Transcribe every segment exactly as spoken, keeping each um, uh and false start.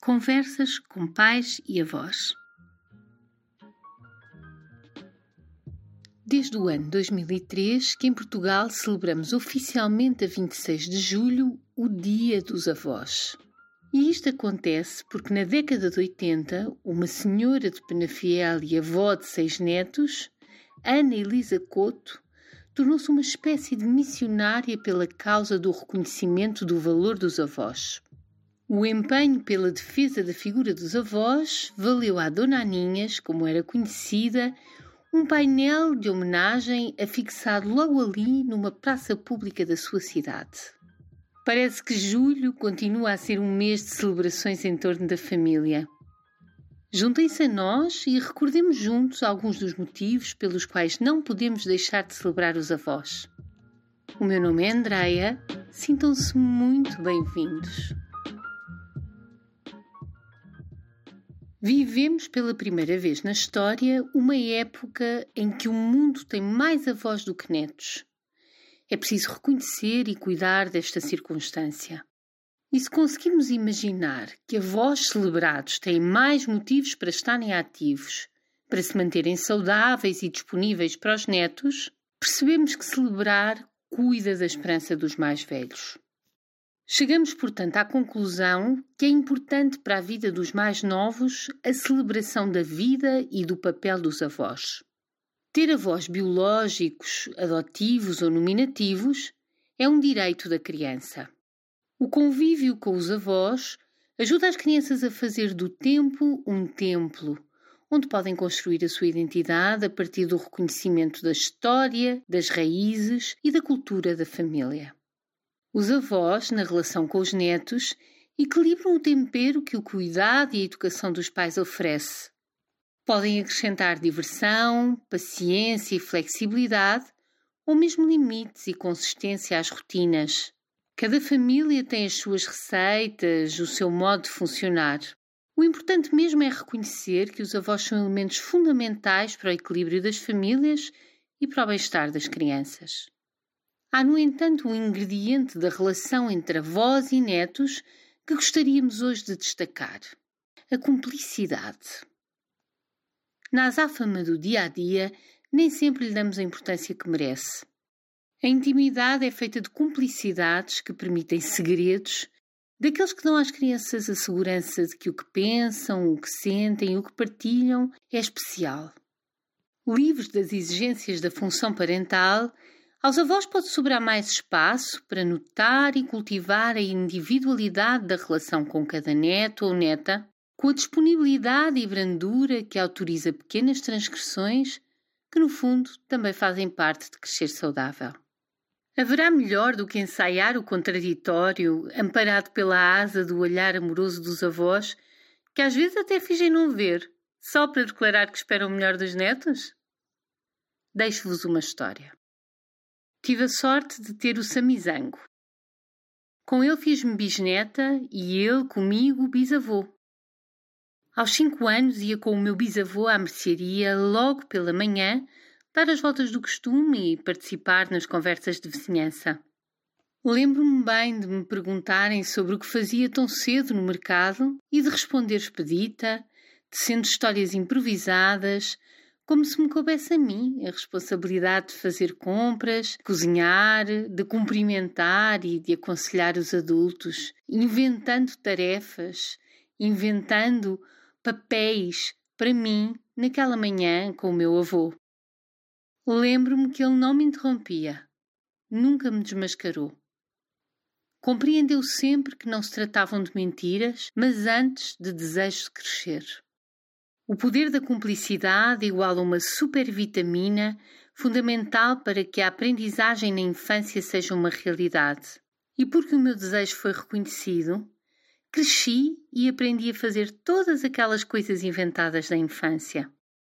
Conversas com pais e avós. Desde o ano dois mil e três que em Portugal celebramos oficialmente a vinte e seis de julho o Dia dos Avós. E isto acontece porque na década de oitenta, uma senhora de Penafiel e avó de seis netos, Ana Elisa Couto, tornou-se uma espécie de missionária pela causa do reconhecimento do valor dos avós. O empenho pela defesa da figura dos avós valeu à Dona Aninhas, como era conhecida, um painel de homenagem afixado logo ali numa praça pública da sua cidade. Parece que julho continua a ser um mês de celebrações em torno da família. Juntem-se a nós e recordemos juntos alguns dos motivos pelos quais não podemos deixar de celebrar os avós. O meu nome é Andreia, sintam-se muito bem-vindos. Vivemos pela primeira vez na história uma época em que o mundo tem mais avós do que netos. É preciso reconhecer e cuidar desta circunstância. E se conseguirmos imaginar que avós celebrados têm mais motivos para estarem ativos, para se manterem saudáveis e disponíveis para os netos, percebemos que celebrar cuida da esperança dos mais velhos. Chegamos, portanto, à conclusão que é importante para a vida dos mais novos a celebração da vida e do papel dos avós. Ter avós biológicos, adotivos ou nominativos é um direito da criança. O convívio com os avós ajuda as crianças a fazer do tempo um templo, onde podem construir a sua identidade a partir do reconhecimento da história, das raízes e da cultura da família. Os avós, na relação com os netos, equilibram o tempero que o cuidado e a educação dos pais oferece. Podem acrescentar diversão, paciência e flexibilidade, ou mesmo limites e consistência às rotinas. Cada família tem as suas receitas, o seu modo de funcionar. O importante mesmo é reconhecer que os avós são elementos fundamentais para o equilíbrio das famílias e para o bem-estar das crianças. Há, no entanto, um ingrediente da relação entre avós e netos que gostaríamos hoje de destacar: a cumplicidade. Na azáfama do dia-a-dia, nem sempre lhe damos a importância que merece. A intimidade é feita de cumplicidades que permitem segredos, daqueles que dão às crianças a segurança de que o que pensam, o que sentem e o que partilham é especial. Livres das exigências da função parental, aos avós pode sobrar mais espaço para notar e cultivar a individualidade da relação com cada neto ou neta, com a disponibilidade e brandura que autoriza pequenas transgressões que, no fundo, também fazem parte de crescer saudável. Haverá melhor do que ensaiar o contraditório, amparado pela asa do olhar amoroso dos avós, que às vezes até fingem não ver, só para declarar que esperam o melhor dos netos? Deixo-vos uma história. Tive a sorte de ter o Samizango. Com ele fiz-me bisneta e ele, comigo, bisavô. Aos cinco anos ia com o meu bisavô à mercearia logo pela manhã, dar as voltas do costume e participar nas conversas de vizinhança. Lembro-me bem de me perguntarem sobre o que fazia tão cedo no mercado e de responder expedita, tecendo histórias improvisadas, como se me coubesse a mim a responsabilidade de fazer compras, cozinhar, de cumprimentar e de aconselhar os adultos, inventando tarefas, inventando papéis para mim naquela manhã com o meu avô. Lembro-me que ele não me interrompia, nunca me desmascarou. Compreendeu sempre que não se tratavam de mentiras, mas antes de desejos de crescer. O poder da cumplicidade igual a uma supervitamina fundamental para que a aprendizagem na infância seja uma realidade. E porque o meu desejo foi reconhecido, cresci e aprendi a fazer todas aquelas coisas inventadas da infância.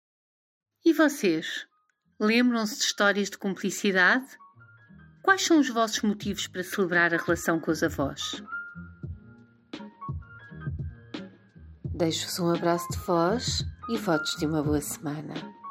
E vocês? Lembram-se de histórias de cumplicidade? Quais são os vossos motivos para celebrar a relação com os avós? Deixo-vos um abraço de voz e votos de uma boa semana.